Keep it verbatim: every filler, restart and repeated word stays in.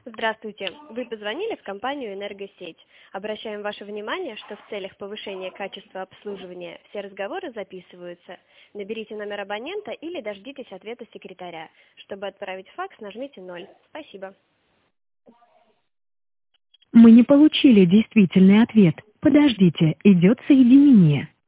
Здравствуйте. Вы позвонили в компанию «Энергосеть». Обращаем ваше внимание, что в целях повышения качества обслуживания все разговоры записываются. Наберите номер абонента или дождитесь ответа секретаря. Чтобы отправить факс, нажмите ноль. Спасибо. Мы не получили действительный ответ. Подождите, идет соединение.